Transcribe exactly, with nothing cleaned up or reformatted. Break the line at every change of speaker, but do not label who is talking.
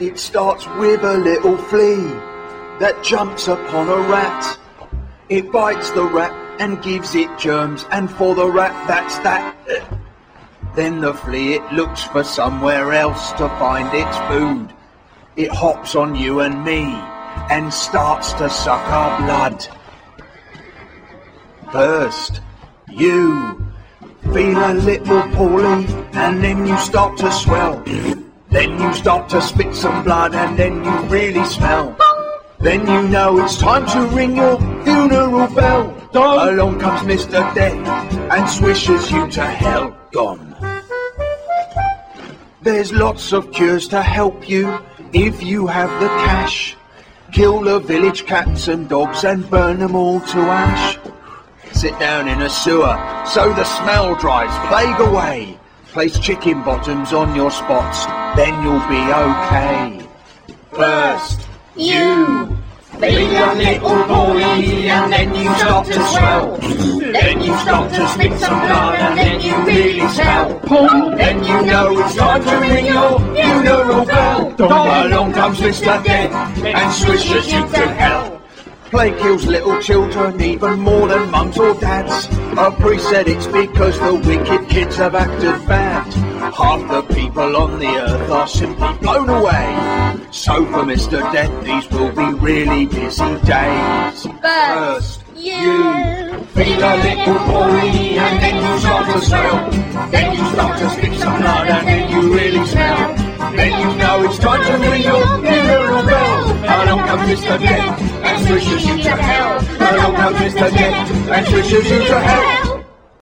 It starts with a little flea that jumps upon a rat. It bites the rat and gives it germs, and for the rat that's that. Then the flea, it looks for somewhere else to find its food. It hops on you and me and starts to suck our blood. First, you feel a little poorly, and then you start to swell. Then you start to spit some blood, and then you really smell. Then you know it's time to ring your funeral bell. Along comes Mister Death and swishes you to hell. Gone. There's lots of cures to help you if you have the cash. Kill the village cats and dogs and burn them all to ash. Sit down in a sewer so the smell drives plague away. Place chicken bottoms on your spots, then you'll be okay. First, you feel a little poorly, and then you start to swell. Then you start to spit some blood, and then you really smell. Then you know it's time to ring your funeral bell. Along comes Mister Death and swishes you to hell. Plague kills little children even more than mums or dads. A priest said it's because the wicked kids have acted bad. Half the people on the earth are simply blown away. So for Mister Death, these will be really busy days. First, you feel a little poorly, and then you start to swell. Then you start to spit some blood, and then you really smell. Then you know it's time to ring your funeral bell. Along comes Mister Death and swishes you to hell. Along comes Mister Death and swishes you to hell.